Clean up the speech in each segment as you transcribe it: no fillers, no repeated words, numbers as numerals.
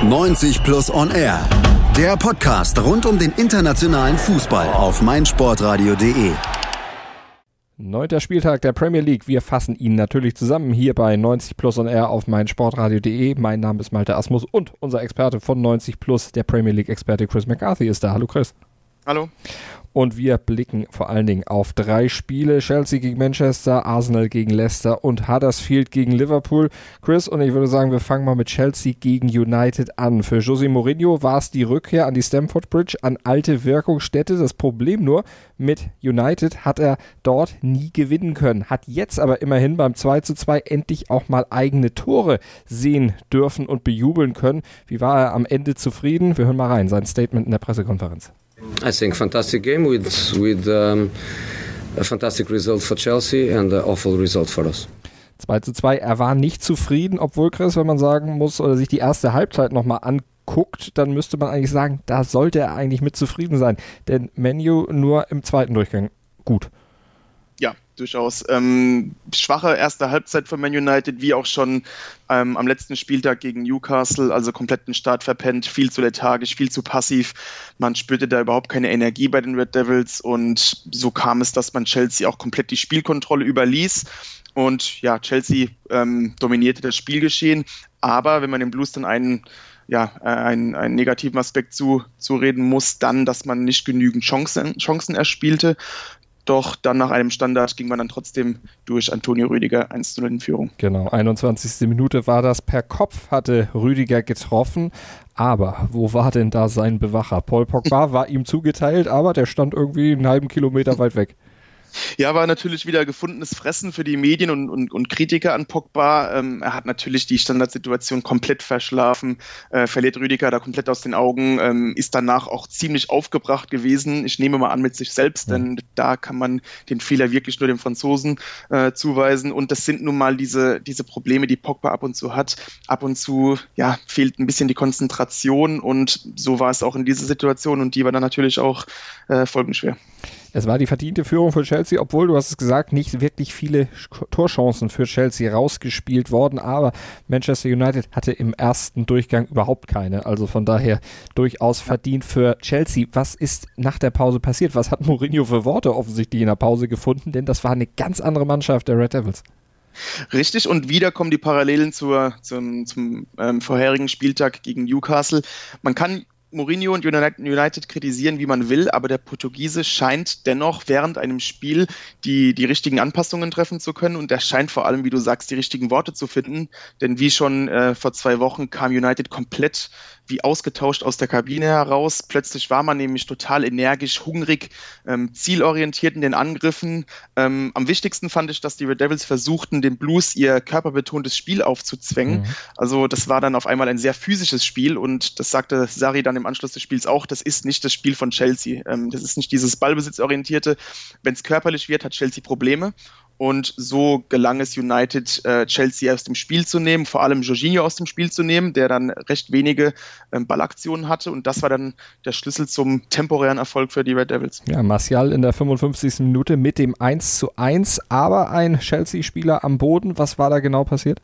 90 Plus on Air. Der Podcast rund um den internationalen Fußball auf meinsportradio.de. 9. Spieltag der Premier League. Wir fassen ihn natürlich zusammen hier bei 90 Plus on Air auf meinsportradio.de. Mein Name ist Malte Asmus und unser Experte von 90 Plus, der Premier League-Experte Chris McCarthy ist da. Hallo Chris. Hallo. Und wir blicken vor allen Dingen auf 3 Spiele. Chelsea gegen Manchester, Arsenal gegen Leicester und Huddersfield gegen Liverpool. Chris, und ich würde sagen, wir fangen mal mit Chelsea gegen United an. Für José Mourinho war es die Rückkehr an die Stamford Bridge, an alte Wirkungsstätte. Das Problem nur, mit United hat er dort nie gewinnen können. Hat jetzt aber immerhin beim 2:2 endlich auch mal eigene Tore sehen dürfen und bejubeln können. Wie war er am Ende zufrieden? Wir hören mal rein, sein Statement in der Pressekonferenz. I think fantastic game with a fantastic result for Chelsea and an awful result for us. 2:2, er war nicht zufrieden, obwohl Chris, wenn man sagen muss oder sich die erste Halbzeit nochmal anguckt, dann müsste man eigentlich sagen, da sollte er eigentlich mit zufrieden sein. Denn Man U nur im zweiten Durchgang gut. Ja, durchaus. Schwache erste Halbzeit von Man United, wie auch schon am letzten Spieltag gegen Newcastle, also kompletten Start verpennt, viel zu lethargisch, viel zu passiv. Man spürte da überhaupt keine Energie bei den Red Devils und so kam es, dass man Chelsea auch komplett die Spielkontrolle überließ. Und ja, Chelsea dominierte das Spielgeschehen, aber wenn man den Blues dann einen negativen Aspekt zureden muss, dann, dass man nicht genügend Chancen erspielte. Doch dann nach einem Standard ging man dann trotzdem durch Antonio Rüdiger 1:0 in Führung. Genau, 21. Minute war das. Per Kopf hatte Rüdiger getroffen. Aber wo war denn da sein Bewacher? Paul Pogba war ihm zugeteilt, aber der stand irgendwie einen halben Kilometer weit weg. Ja, war natürlich wieder gefundenes Fressen für die Medien und Kritiker an Pogba. Er hat natürlich die Standardsituation komplett verschlafen, verliert Rüdiger da komplett aus den Augen, ist danach auch ziemlich aufgebracht gewesen. Ich nehme mal an mit sich selbst, denn da kann man den Fehler wirklich nur dem Franzosen zuweisen. Und das sind nun mal diese Probleme, die Pogba ab und zu hat. Ab und zu fehlt ein bisschen die Konzentration und so war es auch in dieser Situation und die war dann natürlich auch folgenschwer. Es war die verdiente Führung für Chelsea, obwohl, du hast es gesagt, nicht wirklich viele Torchancen für Chelsea rausgespielt worden, aber Manchester United hatte im ersten Durchgang überhaupt keine, also von daher durchaus verdient für Chelsea. Was ist nach der Pause passiert? Was hat Mourinho für Worte offensichtlich in der Pause gefunden? Denn das war eine ganz andere Mannschaft der Red Devils. Richtig, und wieder kommen die Parallelen zum vorherigen Spieltag gegen Newcastle. Man kann Mourinho und United kritisieren, wie man will, aber der Portugiese scheint dennoch während einem Spiel die richtigen Anpassungen treffen zu können und er scheint vor allem, wie du sagst, die richtigen Worte zu finden, denn wie schon vor 2 Wochen kam United komplett wie ausgetauscht aus der Kabine heraus. Plötzlich war man nämlich total energisch, hungrig, zielorientiert in den Angriffen. Am wichtigsten fand ich, dass die Red Devils versuchten, dem Blues ihr körperbetontes Spiel aufzuzwängen. Mhm. Also das war dann auf einmal ein sehr physisches Spiel und das sagte Sarri dann im Anschluss des Spiels auch, das ist nicht das Spiel von Chelsea. Das ist nicht dieses Ballbesitzorientierte. Wenn es körperlich wird, hat Chelsea Probleme. Und so gelang es United, Chelsea aus dem Spiel zu nehmen, vor allem Jorginho aus dem Spiel zu nehmen, der dann recht wenige Ballaktionen hatte. Und das war dann der Schlüssel zum temporären Erfolg für die Red Devils. Ja, Martial in der 55. Minute mit dem 1:1, aber ein Chelsea-Spieler am Boden. Was war da genau passiert?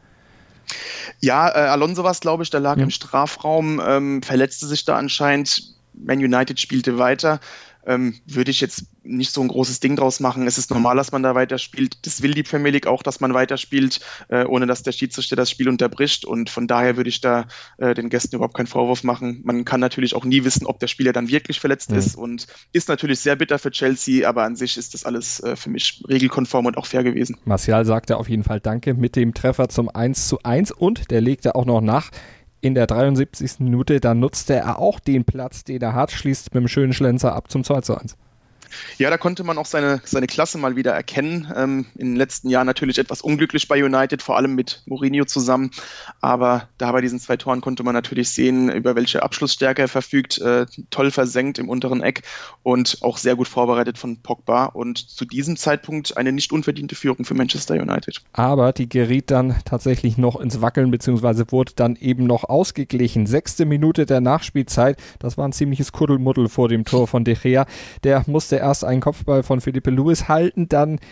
Ja, Alonso war es, glaube ich, der lag im Strafraum, verletzte sich da anscheinend. Man United spielte weiter. Würde ich jetzt nicht so ein großes Ding draus machen. Es ist normal, dass man da weiterspielt. Das will die Premier League auch, dass man weiterspielt, ohne dass der Schiedsrichter das Spiel unterbricht. Und von daher würde ich da den Gästen überhaupt keinen Vorwurf machen. Man kann natürlich auch nie wissen, ob der Spieler dann wirklich verletzt ist und ist natürlich sehr bitter für Chelsea, aber an sich ist das alles für mich regelkonform und auch fair gewesen. Martial sagte auf jeden Fall Danke mit dem Treffer zum 1:1 und der legte auch noch nach. In der 73. Minute, da nutzte er auch den Platz, den er hat, schließt mit einem schönen Schlenzer ab zum 2:1. Ja, da konnte man auch seine Klasse mal wieder erkennen. In den letzten Jahren natürlich etwas unglücklich bei United, vor allem mit Mourinho zusammen. Aber da bei diesen 2 Toren konnte man natürlich sehen, über welche Abschlussstärke er verfügt. Toll versenkt im unteren Eck und auch sehr gut vorbereitet von Pogba. Und zu diesem Zeitpunkt eine nicht unverdiente Führung für Manchester United. Aber die geriet dann tatsächlich noch ins Wackeln, beziehungsweise wurde dann eben noch ausgeglichen. 6. Minute der Nachspielzeit. Das war ein ziemliches Kuddelmuddel vor dem Tor von De Gea. Der musste erst einen Kopfball von Felipe Luis halten, dann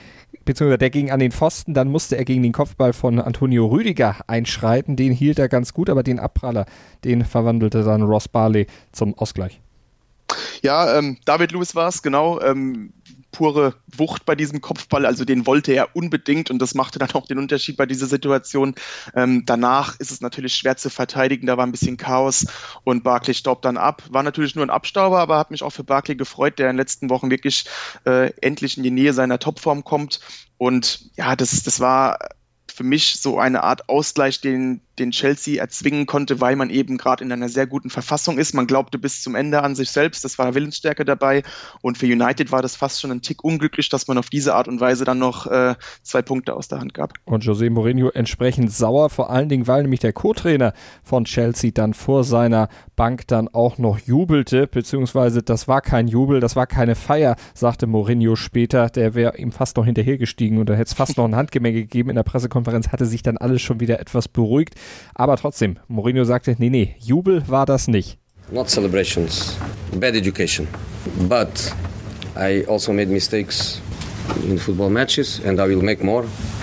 beziehungsweise der ging an den Pfosten, dann musste er gegen den Kopfball von Antonio Rüdiger einschreiten. Den hielt er ganz gut, aber den Abpraller, den verwandelte dann Ross Barley zum Ausgleich. Ja, David Luiz war es, genau. Pure Wucht bei diesem Kopfball, also den wollte er unbedingt und das machte dann auch den Unterschied bei dieser Situation. Danach ist es natürlich schwer zu verteidigen, da war ein bisschen Chaos und Barkley staubt dann ab. War natürlich nur ein Abstauber, aber hat mich auch für Barkley gefreut, der in den letzten Wochen wirklich endlich in die Nähe seiner Topform kommt. Und ja, das war für mich so eine Art Ausgleich, den Chelsea erzwingen konnte, weil man eben gerade in einer sehr guten Verfassung ist. Man glaubte bis zum Ende an sich selbst, das war Willensstärke dabei. Und für United war das fast schon ein Tick unglücklich, dass man auf diese Art und Weise dann noch 2 Punkte aus der Hand gab. Und José Mourinho entsprechend sauer, vor allen Dingen, weil nämlich der Co-Trainer von Chelsea dann vor seiner Bank dann auch noch jubelte, beziehungsweise das war kein Jubel, das war keine Feier, sagte Mourinho später. Der wäre ihm fast noch hinterhergestiegen und da hätte es fast noch ein Handgemenge gegeben. In der Pressekonferenz hatte sich dann alles schon wieder etwas beruhigt. Aber trotzdem, Mourinho sagte, nee, Jubel war das nicht. Not celebrations, bad education. But I also made mistakes in football matches and I will make more.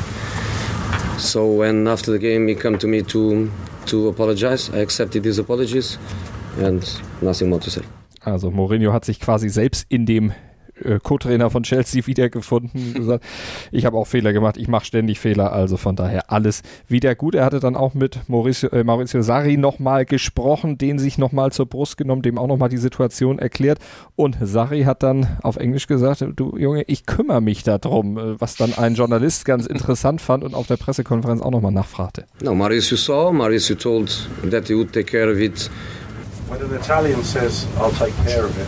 So when after the game he came to me to apologize, I accepted his apologies and nothing more to say. Also Mourinho hat sich quasi selbst in dem Co-Trainer von Chelsea wiedergefunden, gesagt, ich habe auch Fehler gemacht, ich mache ständig Fehler, also von daher alles wieder gut. Er hatte dann auch mit Maurizio Sarri nochmal gesprochen, den sich nochmal zur Brust genommen, dem auch nochmal die Situation erklärt und Sarri hat dann auf Englisch gesagt, du Junge, ich kümmere mich darum, was dann ein Journalist ganz interessant fand und auf der Pressekonferenz auch nochmal nachfragte. No, Maurizio told that he would take care of it. When an Italian says, I'll take care of it.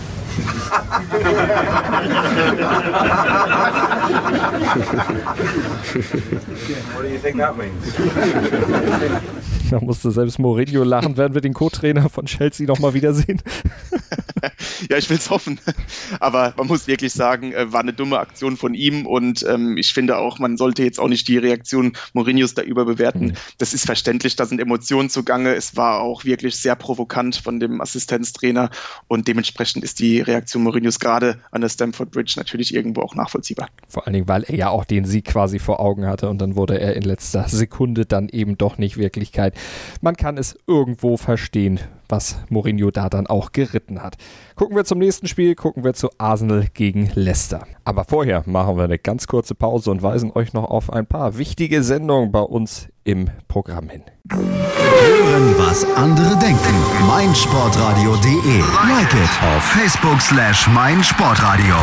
What do you think that means? Da musste selbst Mourinho lachen. Werden wir den Co-Trainer von Chelsea nochmal wiedersehen? Ja, ich will es hoffen. Aber man muss wirklich sagen, war eine dumme Aktion von ihm und ich finde auch, man sollte jetzt auch nicht die Reaktion Mourinhos da überbewerten. Das ist verständlich, da sind Emotionen zugange. Es war auch wirklich sehr provokant von dem Assistenztrainer und dementsprechend ist die Reaktion Mourinhos gerade an der Stamford Bridge natürlich irgendwo auch nachvollziehbar. Vor allen Dingen, weil er ja auch den Sieg quasi vor Augen hatte und dann wurde er in letzter Sekunde dann eben doch nicht Wirklichkeit. Man kann es irgendwo verstehen, was Mourinho da dann auch geritten hat. Gucken wir zum nächsten Spiel, gucken wir zu Arsenal gegen Leicester. Aber vorher machen wir eine ganz kurze Pause und weisen euch noch auf ein paar wichtige Sendungen bei uns im Programm hin. Hören, was andere denken. meinsportradio.de. Like it auf Facebook/meinsportradio.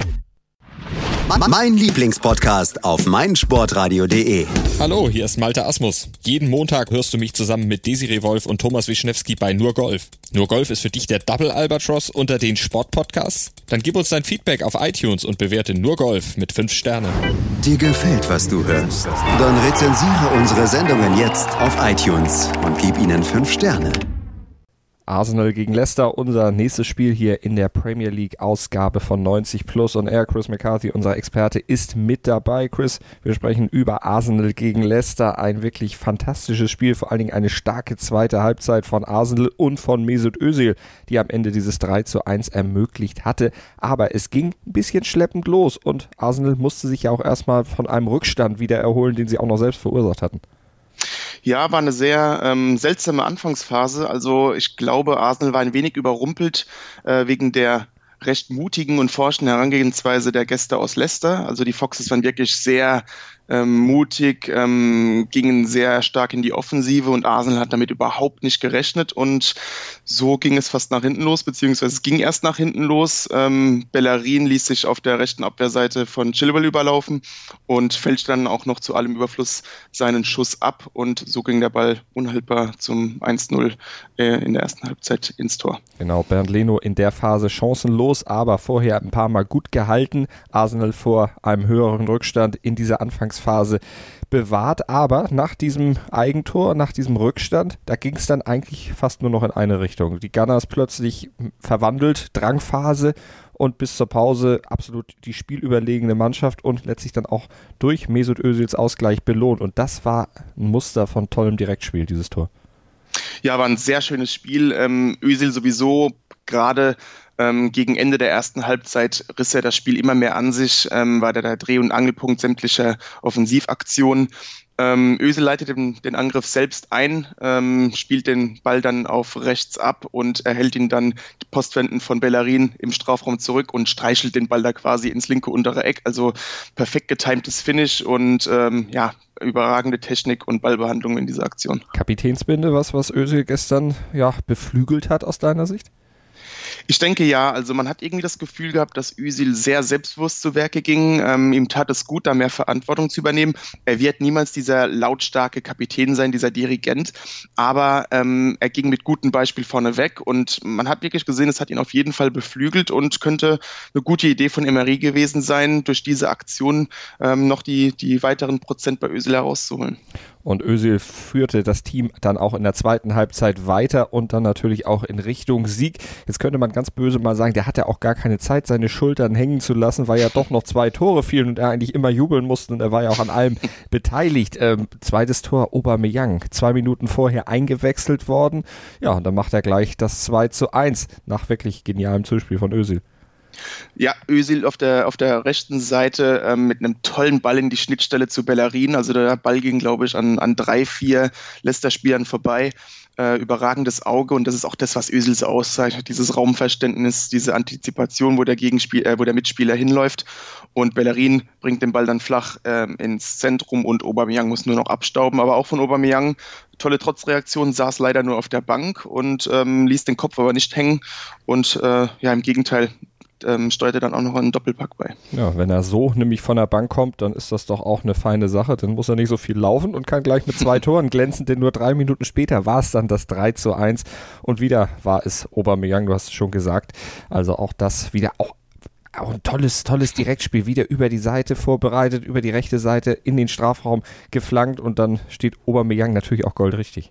Mein Lieblingspodcast auf meinsportradio.de. Hallo, hier ist Malte Asmus. Jeden Montag hörst du mich zusammen mit Desiree Wolf und Thomas Wischnewski bei Nur Golf. Nur Golf ist für dich der Double Albatross unter den Sportpodcasts? Dann gib uns dein Feedback auf iTunes und bewerte Nur Golf mit 5 Sternen. Dir gefällt, was du hörst? Dann rezensiere unsere Sendungen jetzt auf iTunes und gib ihnen 5 Sterne. Arsenal gegen Leicester, unser nächstes Spiel hier in der Premier League Ausgabe von 90 Plus und Chris McCarthy, unser Experte, ist mit dabei. Chris, wir sprechen über Arsenal gegen Leicester, ein wirklich fantastisches Spiel, vor allen Dingen eine starke zweite Halbzeit von Arsenal und von Mesut Özil, die am Ende dieses 3:1 ermöglicht hatte, aber es ging ein bisschen schleppend los und Arsenal musste sich ja auch erstmal von einem Rückstand wieder erholen, den sie auch noch selbst verursacht hatten. Ja, war eine sehr seltsame Anfangsphase. Also ich glaube, Arsenal war ein wenig überrumpelt wegen der recht mutigen und forschenden Herangehensweise der Gäste aus Leicester. Also die Foxes waren wirklich sehr mutig, gingen sehr stark in die Offensive und Arsenal hat damit überhaupt nicht gerechnet und so ging es fast nach hinten los, beziehungsweise es ging erst nach hinten los. Bellerin ließ sich auf der rechten Abwehrseite von Chilwell überlaufen und fälschte dann auch noch zu allem Überfluss seinen Schuss ab und so ging der Ball unhaltbar zum 1:0 in der ersten Halbzeit ins Tor. Genau, Bernd Leno in der Phase chancenlos, aber vorher ein paar Mal gut gehalten. Arsenal vor einem höheren Rückstand in dieser Anfangsphase bewahrt, aber nach diesem Eigentor, nach diesem Rückstand, da ging es dann eigentlich fast nur noch in eine Richtung. Die Gunners plötzlich verwandelt, Drangphase und bis zur Pause absolut die spielüberlegene Mannschaft und letztlich dann auch durch Mesut Özils Ausgleich belohnt. Und das war ein Muster von tollem Direktspiel, dieses Tor. Ja, war ein sehr schönes Spiel. Özil sowieso gerade Gegen Ende der ersten Halbzeit riss er das Spiel immer mehr an sich, war der Dreh- und Angelpunkt sämtlicher Offensivaktionen. Özil leitet den Angriff selbst ein, spielt den Ball dann auf rechts ab und erhält ihn dann postwendend von Bellerin im Strafraum zurück und streichelt den Ball da quasi ins linke untere Eck. Also perfekt getimtes Finish und überragende Technik und Ballbehandlung in dieser Aktion. Kapitänsbinde, was Özil gestern beflügelt hat aus deiner Sicht? Ich denke ja, also man hat irgendwie das Gefühl gehabt, dass Özil sehr selbstbewusst zu Werke ging. Ihm tat es gut, da mehr Verantwortung zu übernehmen. Er wird niemals dieser lautstarke Kapitän sein, dieser Dirigent, aber er ging mit gutem Beispiel vorne weg und man hat wirklich gesehen, es hat ihn auf jeden Fall beflügelt und könnte eine gute Idee von Emery gewesen sein, durch diese Aktion noch die weiteren Prozent bei Özil herauszuholen. Und Özil führte das Team dann auch in der zweiten Halbzeit weiter und dann natürlich auch in Richtung Sieg. Jetzt könnte man ganz böse mal sagen, der hatte auch gar keine Zeit, seine Schultern hängen zu lassen, weil ja doch noch 2 Tore fielen und er eigentlich immer jubeln musste und er war ja auch an allem beteiligt. Zweites Tor, Aubameyang, 2 Minuten vorher eingewechselt worden. Ja, und dann macht er gleich das 2:1 nach wirklich genialem Zuspiel von Özil. Ja, Özil auf der rechten Seite mit einem tollen Ball in die Schnittstelle zu Bellerin. Also der Ball ging, glaube ich, an 3-4 Leicester-Spielern vorbei. Überragendes Auge und das ist auch das, was Özil so auszeichnet. Dieses Raumverständnis, diese Antizipation, wo der Mitspieler hinläuft. Und Bellerin bringt den Ball dann flach ins Zentrum und Aubameyang muss nur noch abstauben. Aber auch von Aubameyang, tolle Trotzreaktion, saß leider nur auf der Bank und ließ den Kopf aber nicht hängen. Und im Gegenteil, steuert er dann auch noch einen Doppelpack bei. Ja, wenn er so nämlich von der Bank kommt, dann ist das doch auch eine feine Sache. Dann muss er nicht so viel laufen und kann gleich mit 2 Toren glänzen, denn nur 3 Minuten später war es dann das 3:1 und wieder war es Aubameyang, du hast es schon gesagt. Also auch das wieder auch ein tolles Direktspiel, wieder über die Seite vorbereitet, über die rechte Seite in den Strafraum geflankt und dann steht Aubameyang natürlich auch goldrichtig.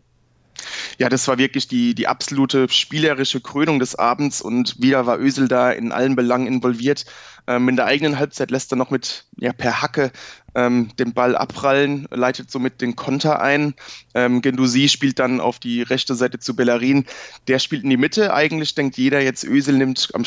Ja, das war wirklich die absolute spielerische Krönung des Abends und wieder war Özil da in allen Belangen involviert. In der eigenen Halbzeit lässt er noch per Hacke den Ball abprallen, leitet somit den Konter ein. Guendouzi spielt dann auf die rechte Seite zu Bellerin. Der spielt in die Mitte. Eigentlich denkt jeder jetzt, Özil nimmt am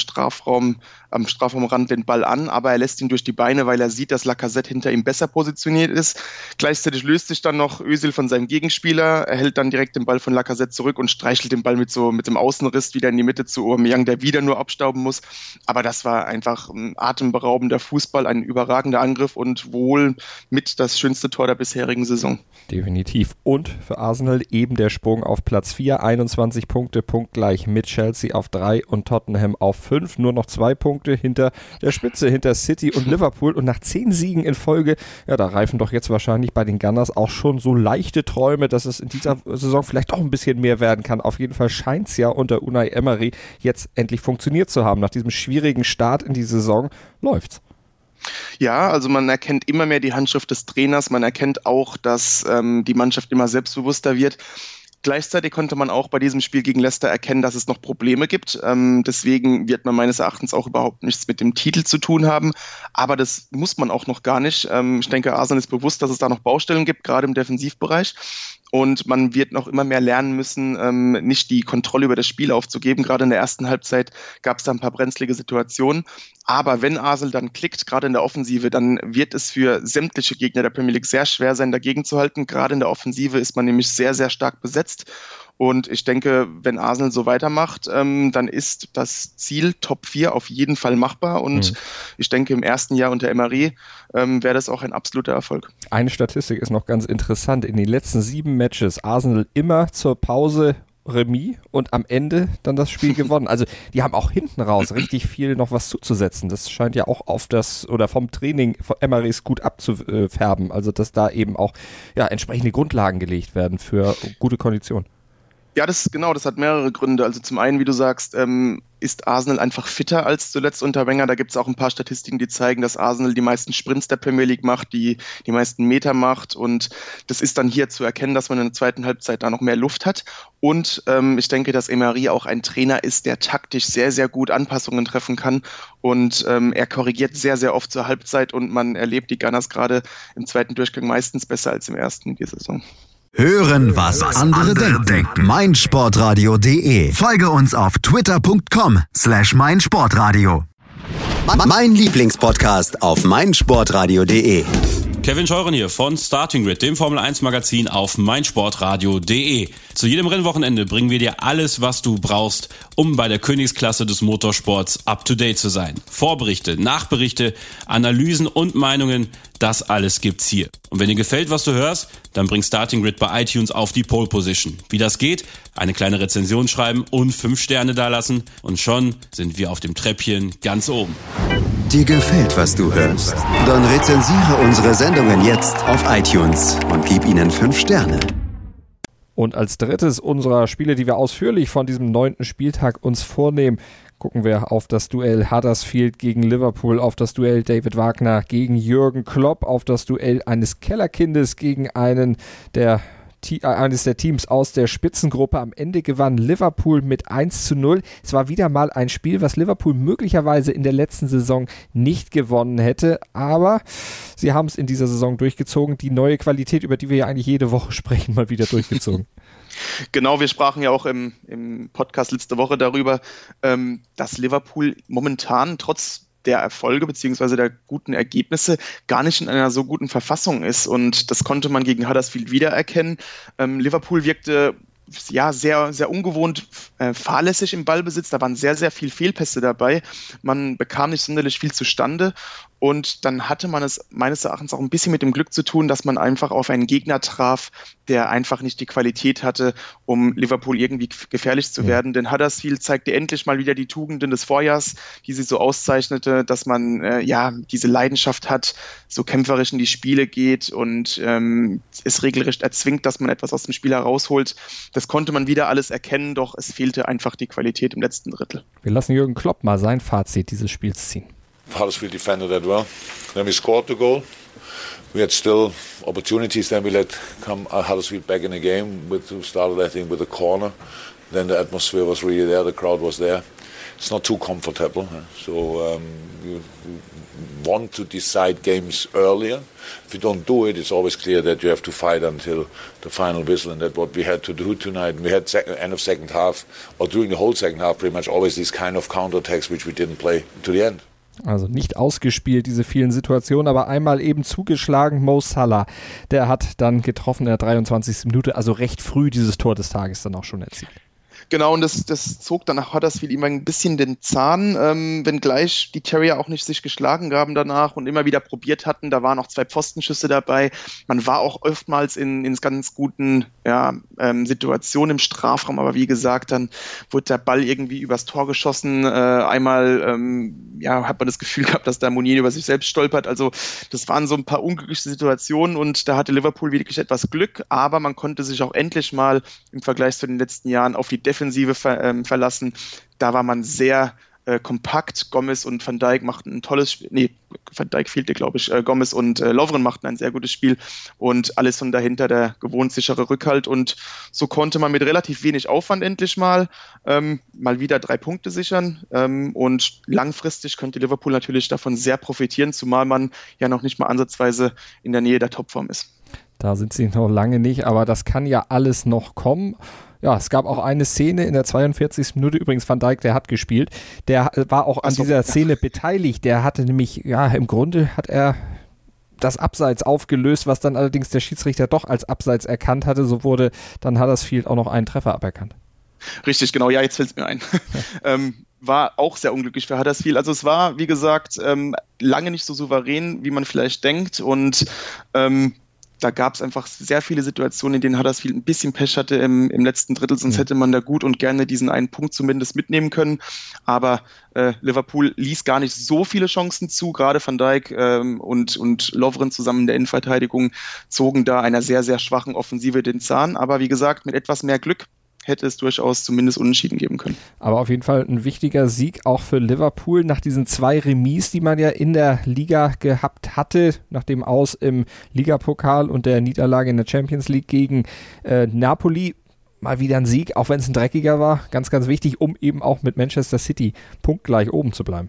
Strafraumrand den Ball an, aber er lässt ihn durch die Beine, weil er sieht, dass Lacazette hinter ihm besser positioniert ist. Gleichzeitig löst sich dann noch Özil von seinem Gegenspieler, erhält dann direkt den Ball von Lacazette zurück und streichelt den Ball mit dem Außenriss wieder in die Mitte zu Aubameyang, der wieder nur abstauben muss. Aber das war einfach ein atemberaubender Fußball, ein überragender Angriff und wohl mit das schönste Tor der bisherigen Saison. Definitiv. Und für Arsenal eben der Sprung auf Platz 4, 21 Punkte, punktgleich mit Chelsea auf 3 und Tottenham auf 5. Nur noch 2 Punkte hinter der Spitze, hinter City und Liverpool. Und nach 10 Siegen in Folge, da reifen doch jetzt wahrscheinlich bei den Gunners auch schon so leichte Träume, dass es in dieser Saison vielleicht auch ein bisschen mehr werden kann. Auf jeden Fall scheint es ja unter Unai Emery jetzt endlich funktioniert zu haben. Nach diesem schwierigen Start in die Saison läuft's. Ja, also man erkennt immer mehr die Handschrift des Trainers, man erkennt auch, dass die Mannschaft immer selbstbewusster wird. Gleichzeitig konnte man auch bei diesem Spiel gegen Leicester erkennen, dass es noch Probleme gibt. Deswegen wird man meines Erachtens auch überhaupt nichts mit dem Titel zu tun haben. Aber das muss man auch noch gar nicht. Ich denke, Arsenal ist bewusst, dass es da noch Baustellen gibt, gerade im Defensivbereich. Und man wird noch immer mehr lernen müssen, nicht die Kontrolle über das Spiel aufzugeben. Gerade in der ersten Halbzeit gab es da ein paar brenzlige Situationen. Aber wenn Arsenal dann klickt, gerade in der Offensive, dann wird es für sämtliche Gegner der Premier League sehr schwer sein, dagegen zu halten. Gerade in der Offensive ist man nämlich sehr, sehr stark besetzt. Und ich denke, wenn Arsenal so weitermacht, dann ist das Ziel Top 4 auf jeden Fall machbar. Und ich denke, im ersten Jahr unter Emery wäre das auch ein absoluter Erfolg. Eine Statistik ist noch ganz interessant. In den letzten 7 Matches Arsenal immer zur Pause Remis und am Ende dann das Spiel gewonnen. Also die haben auch hinten raus richtig viel noch was zuzusetzen. Das scheint ja auch auf das oder vom Training von Emerys gut abzufärben. Also dass da eben auch entsprechende Grundlagen gelegt werden für gute Konditionen. Ja, das hat mehrere Gründe. Also zum einen, wie du sagst, ist Arsenal einfach fitter als zuletzt unter Wenger. Da gibt es auch ein paar Statistiken, die zeigen, dass Arsenal die meisten Sprints der Premier League macht, die meisten Meter macht. Und das ist dann hier zu erkennen, dass man in der zweiten Halbzeit da noch mehr Luft hat. Und ich denke, dass Emery auch ein Trainer ist, der taktisch sehr, sehr gut Anpassungen treffen kann. Und er korrigiert sehr, sehr oft zur Halbzeit und man erlebt die Gunners gerade im zweiten Durchgang meistens besser als im ersten in dieser Saison. Hören, was andere denken. meinsportradio.de. Folge uns auf twitter.com/meinsportradio. Mein Lieblingspodcast auf meinsportradio.de. Kevin Scheuren hier von Starting Grid, dem Formel-1-Magazin auf meinsportradio.de. Zu jedem Rennwochenende bringen wir dir alles, was du brauchst, um bei der Königsklasse des Motorsports up-to-date zu sein. Vorberichte, Nachberichte, Analysen und Meinungen, das alles gibt's hier. Und wenn dir gefällt, was du hörst, dann bring Starting Grid bei iTunes auf die Pole Position. Wie das geht? Eine kleine Rezension schreiben und 5 Sterne dalassen und schon sind wir auf dem Treppchen ganz oben. Dir gefällt, was du hörst? Dann rezensiere unsere Sendungen jetzt auf iTunes und gib ihnen 5 Sterne. Und als drittes unserer Spiele, die wir ausführlich von diesem 9. Spieltag uns vornehmen, gucken wir auf das Duell Huddersfield gegen Liverpool, auf das Duell David Wagner gegen Jürgen Klopp, auf das Duell eines Kellerkindes gegen eines der Teams aus der Spitzengruppe. Am Ende gewann Liverpool mit 1:0. Es war wieder mal ein Spiel, was Liverpool möglicherweise in der letzten Saison nicht gewonnen hätte, aber sie haben es in dieser Saison durchgezogen. Die neue Qualität, über die wir ja eigentlich jede Woche sprechen, mal wieder durchgezogen. Genau, wir sprachen ja auch im Podcast letzte Woche darüber, dass Liverpool momentan trotz der Erfolge bzw. der guten Ergebnisse gar nicht in einer so guten Verfassung ist, und das konnte man gegen Huddersfield wiedererkennen. Liverpool wirkte sehr, sehr ungewohnt fahrlässig im Ballbesitz, da waren sehr, sehr viele Fehlpässe dabei, man bekam nicht sonderlich viel zustande. Und dann hatte man es meines Erachtens auch ein bisschen mit dem Glück zu tun, dass man einfach auf einen Gegner traf, der einfach nicht die Qualität hatte, um Liverpool irgendwie gefährlich zu werden. Denn Huddersfield zeigte endlich mal wieder die Tugenden des Vorjahrs, die sie so auszeichnete, dass man diese Leidenschaft hat, so kämpferisch in die Spiele geht und es regelrecht erzwingt, dass man etwas aus dem Spiel herausholt. Das konnte man wieder alles erkennen, doch es fehlte einfach die Qualität im letzten Drittel. Wir lassen Jürgen Klopp mal sein Fazit dieses Spiels ziehen. Huddersfield defended that well. Then we scored the goal. We had still opportunities. Then we let Huddersfield back in the game. We started, I think, with a corner. Then the atmosphere was really there. The crowd was there. It's not too comfortable. So you want to decide games earlier. If you don't do it, it's always clear that you have to fight until the final whistle, and that's what we had to do tonight. And we had end of second half, or during the whole second half, pretty much always these kind of counterattacks which we didn't play to the end. Also nicht ausgespielt, diese vielen Situationen, aber einmal eben zugeschlagen. Mo Salah, der hat dann getroffen in der 23. Minute, also recht früh dieses Tor des Tages dann auch schon erzielt. Genau, und das zog dann nach Huddersfield immer ein bisschen den Zahn, wenngleich die Terrier auch nicht sich geschlagen gaben danach und immer wieder probiert hatten. Da waren auch 2 Pfostenschüsse dabei. Man war auch oftmals in ganz guten Situationen im Strafraum, aber wie gesagt, dann wurde der Ball irgendwie übers Tor geschossen. Einmal hat man das Gefühl gehabt, dass da Mounier über sich selbst stolpert. Also das waren so ein paar unglückliche Situationen, und da hatte Liverpool wirklich etwas Glück, aber man konnte sich auch endlich mal im Vergleich zu den letzten Jahren auf die Defensive verlassen. Da war man sehr kompakt. Gomez und Van Dijk machten ein tolles Spiel. Nee, Van Dijk fehlte, glaube ich. Gomez und Lovren machten ein sehr gutes Spiel, und Alisson dahinter der gewohnt sichere Rückhalt, und so konnte man mit relativ wenig Aufwand endlich mal wieder 3 Punkte sichern, und langfristig könnte Liverpool natürlich davon sehr profitieren, zumal man ja noch nicht mal ansatzweise in der Nähe der Topform ist. Da sind sie noch lange nicht, aber das kann ja alles noch kommen. Ja, es gab auch eine Szene in der 42. Minute, übrigens Van Dijk, der hat gespielt, der war auch an dieser Szene beteiligt, der hatte nämlich, im Grunde hat er das Abseits aufgelöst, was dann allerdings der Schiedsrichter doch als Abseits erkannt hatte, so wurde dann Huddersfield auch noch einen Treffer aberkannt. Richtig, genau, ja, jetzt fällt es mir ein. War auch sehr unglücklich für Huddersfield. Also es war, wie gesagt, lange nicht so souverän, wie man vielleicht denkt, und da gab es einfach sehr viele Situationen, in denen Huddersfield ein bisschen Pech hatte im letzten Drittel, sonst hätte man da gut und gerne diesen einen Punkt zumindest mitnehmen können. Aber Liverpool ließ gar nicht so viele Chancen zu, gerade Van Dijk und Lovren zusammen in der Innenverteidigung zogen da einer sehr, sehr schwachen Offensive den Zahn. Aber wie gesagt, mit etwas mehr Glück hätte es durchaus zumindest Unentschieden geben können. Aber auf jeden Fall ein wichtiger Sieg auch für Liverpool nach diesen 2 Remis, die man ja in der Liga gehabt hatte, nach dem Aus im Ligapokal und der Niederlage in der Champions League gegen Napoli. Mal wieder ein Sieg, auch wenn es ein dreckiger war, ganz, ganz wichtig, um eben auch mit Manchester City punktgleich oben zu bleiben.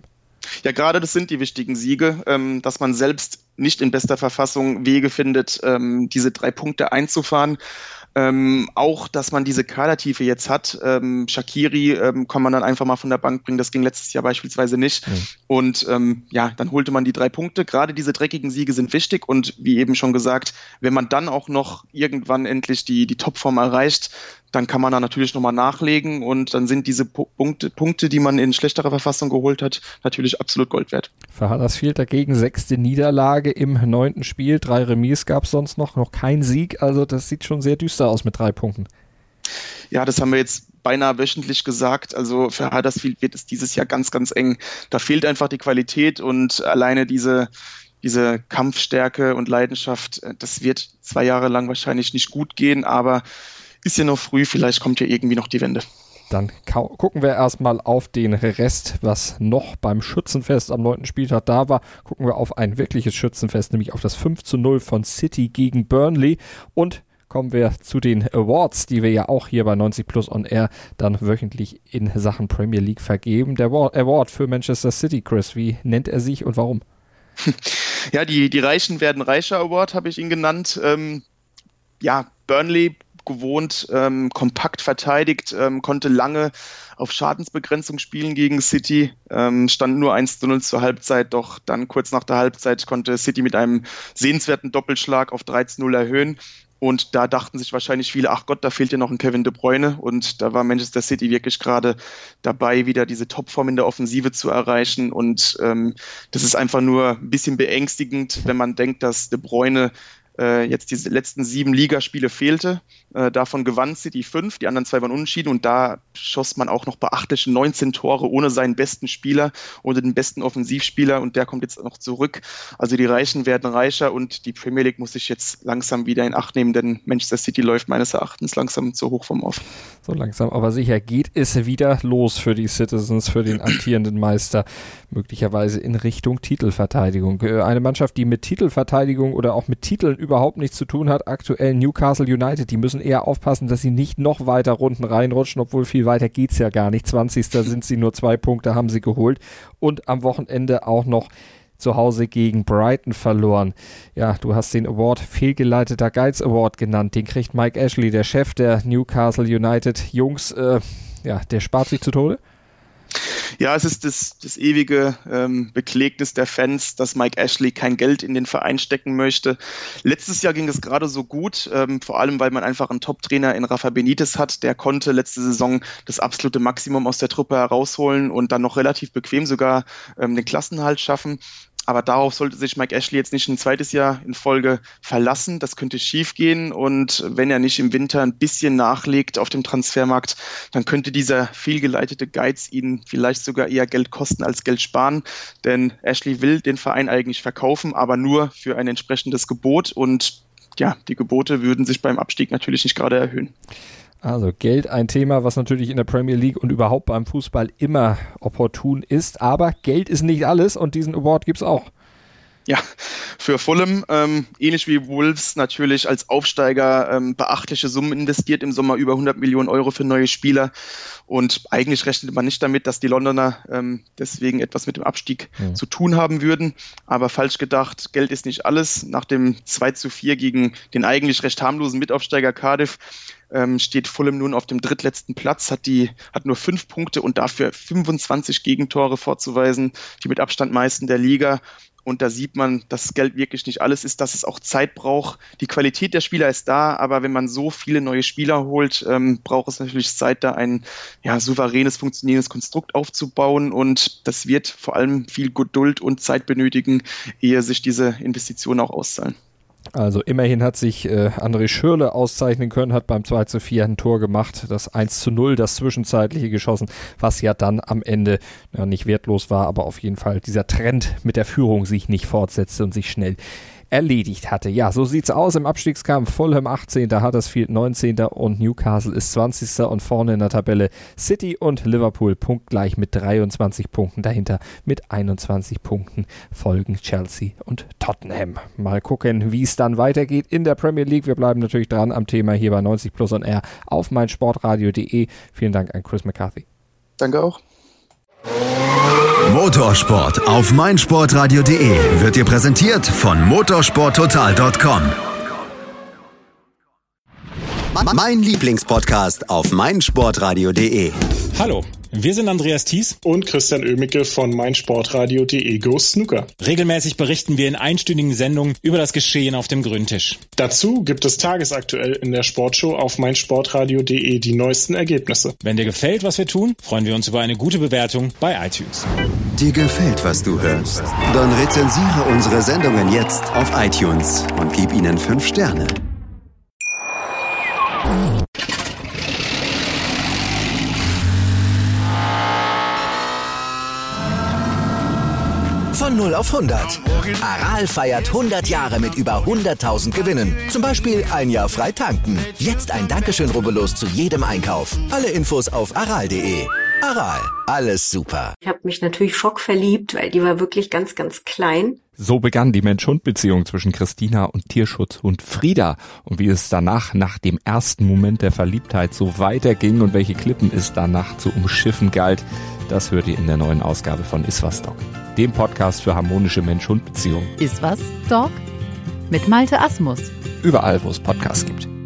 Ja, gerade das sind die wichtigen Siege, dass man selbst nicht in bester Verfassung Wege findet, diese 3 Punkte einzufahren. Auch, dass man diese Kadertiefe jetzt hat. Shaqiri kann man dann einfach mal von der Bank bringen. Das ging letztes Jahr beispielsweise nicht. Und dann holte man die 3 Punkte. Gerade diese dreckigen Siege sind wichtig. Und wie eben schon gesagt, wenn man dann auch noch irgendwann endlich die Topform erreicht, dann kann man da natürlich nochmal nachlegen. Und dann sind diese Punkte, die man in schlechterer Verfassung geholt hat, natürlich absolut Gold wert. Für Huddersfield dagegen 6. Niederlage im 9. Spiel. 3 Remis gab es sonst noch kein Sieg. Also das sieht schon sehr düster aus mit 3 Punkten. Ja, das haben wir jetzt beinahe wöchentlich gesagt. Also für Huddersfield wird es dieses Jahr ganz, ganz eng. Da fehlt einfach die Qualität und alleine diese Kampfstärke und Leidenschaft, das wird 2 Jahre lang wahrscheinlich nicht gut gehen, aber ist ja noch früh, vielleicht kommt ja irgendwie noch die Wende. Dann gucken wir erstmal auf den Rest, was noch beim Schützenfest am 9. Spieltag da war. Gucken wir auf ein wirkliches Schützenfest, nämlich auf das 5:0 von City gegen Burnley. Und kommen wir zu den Awards, die wir ja auch hier bei 90 Plus on Air dann wöchentlich in Sachen Premier League vergeben. Der Award für Manchester City, Chris, wie nennt er sich und warum? Ja, die Reichen werden reicher Award, habe ich ihn genannt. Burnley gewohnt, kompakt verteidigt, konnte lange auf Schadensbegrenzung spielen gegen City, stand nur 1:0 zur Halbzeit, doch dann kurz nach der Halbzeit konnte City mit einem sehenswerten Doppelschlag auf 3:0 erhöhen. Und da dachten sich wahrscheinlich viele, ach Gott, da fehlt ja noch ein Kevin De Bruyne. Und da war Manchester City wirklich gerade dabei, wieder diese Topform in der Offensive zu erreichen. Und das ist einfach nur ein bisschen beängstigend, wenn man denkt, dass De Bruyne jetzt diese letzten 7 Ligaspiele fehlte. Davon gewann City 5, die anderen 2 waren unentschieden und da schoss man auch noch beachtliche 19 Tore ohne seinen besten Spieler, ohne den besten Offensivspieler und der kommt jetzt noch zurück. Also die Reichen werden reicher und die Premier League muss sich jetzt langsam wieder in Acht nehmen, denn Manchester City läuft meines Erachtens langsam zur Hochform auf. So langsam, aber sicher geht es wieder los für die Citizens, für den amtierenden Meister, möglicherweise in Richtung Titelverteidigung. Eine Mannschaft, die mit Titelverteidigung oder auch mit Titeln überhaupt nichts zu tun hat, aktuell Newcastle United, die müssen eher aufpassen, dass sie nicht noch weiter Runden reinrutschen, obwohl viel weiter geht's ja gar nicht. 20. sind sie, nur 2 Punkte haben sie geholt und am Wochenende auch noch zu Hause gegen Brighton verloren. Ja, du hast den Award fehlgeleiteter Geiz Award genannt, den kriegt Mike Ashley, der Chef der Newcastle United Jungs, der spart sich zu Tode? Ja, es ist das ewige Beklägnis der Fans, dass Mike Ashley kein Geld in den Verein stecken möchte. Letztes Jahr ging es gerade so gut, vor allem weil man einfach einen Top-Trainer in Rafa Benitez hat. Der konnte letzte Saison das absolute Maximum aus der Truppe herausholen und dann noch relativ bequem sogar den Klassenerhalt schaffen. Aber darauf sollte sich Mike Ashley jetzt nicht ein zweites Jahr in Folge verlassen. Das könnte schief gehen. Und wenn er nicht im Winter ein bisschen nachlegt auf dem Transfermarkt, dann könnte dieser fehlgeleitete Geiz ihn vielleicht sogar eher Geld kosten als Geld sparen. Denn Ashley will den Verein eigentlich verkaufen, aber nur für ein entsprechendes Gebot. Und ja, die Gebote würden sich beim Abstieg natürlich nicht gerade erhöhen. Also Geld ein Thema, was natürlich in der Premier League und überhaupt beim Fußball immer opportun ist. Aber Geld ist nicht alles und diesen Award gibt's auch. Ja, für Fulham, ähnlich wie Wolves natürlich als Aufsteiger beachtliche Summen investiert, im Sommer über 100 Millionen Euro für neue Spieler und eigentlich rechnete man nicht damit, dass die Londoner deswegen etwas mit dem Abstieg zu tun haben würden, aber falsch gedacht, Geld ist nicht alles. Nach dem 2:4 gegen den eigentlich recht harmlosen Mitaufsteiger Cardiff steht Fulham nun auf dem drittletzten Platz, hat nur 5 Punkte und dafür 25 Gegentore vorzuweisen, die mit Abstand meisten der Liga. Und da sieht man, dass Geld wirklich nicht alles ist, dass es auch Zeit braucht. Die Qualität der Spieler ist da, aber wenn man so viele neue Spieler holt, braucht es natürlich Zeit, da ein souveränes, funktionierendes Konstrukt aufzubauen. Und das wird vor allem viel Geduld und Zeit benötigen, ehe sich diese Investitionen auch auszahlen. Also immerhin hat sich André Schürrle auszeichnen können, hat beim 2:4 ein Tor gemacht, das 1:0, das zwischenzeitliche geschossen, was ja dann am Ende nicht wertlos war, aber auf jeden Fall dieser Trend mit der Führung sich nicht fortsetzte und sich schnell erledigt hatte. Ja, so sieht's aus im Abstiegskampf. Fulham 18., Huddersfield 19. und Newcastle ist 20. und vorne in der Tabelle City und Liverpool punktgleich mit 23 Punkten. Dahinter mit 21 Punkten folgen Chelsea und Tottenham. Mal gucken, wie es dann weitergeht in der Premier League. Wir bleiben natürlich dran am Thema hier bei 90 Plus on Air auf meinsportradio.de. Vielen Dank an Chris McCarthy. Danke auch. Motorsport auf meinsportradio.de wird dir präsentiert von motorsporttotal.com. Mein Lieblingspodcast auf meinsportradio.de. Hallo, wir sind Andreas Thies und Christian Oemicke von meinsportradio.de Go Snooker. Regelmäßig berichten wir in einstündigen Sendungen über das Geschehen auf dem Grüntisch. Dazu gibt es tagesaktuell in der Sportshow auf meinsportradio.de die neuesten Ergebnisse. Wenn dir gefällt, was wir tun, freuen wir uns über eine gute Bewertung bei iTunes. Dir gefällt, was du hörst? Dann rezensiere unsere Sendungen jetzt auf iTunes und gib ihnen 5 Sterne. Von 0 auf 100. Aral feiert 100 Jahre mit über 100.000 Gewinnen. Zum Beispiel ein Jahr frei tanken. Jetzt ein Dankeschön, rubbellos zu jedem Einkauf. Alle Infos auf aral.de. Aral, alles super. Ich habe mich natürlich schockverliebt, weil die war wirklich ganz, ganz klein. So begann die Mensch-Hund-Beziehung zwischen Christina und Tierschutzhund Frieda. Und wie es danach, nach dem ersten Moment der Verliebtheit, so weiterging und welche Klippen es danach zu umschiffen galt, das hört ihr in der neuen Ausgabe von Iswas Dog, dem Podcast für harmonische Mensch-Hund-Beziehungen. Iswas Dog? Mit Malte Asmus. Überall, wo es Podcasts gibt.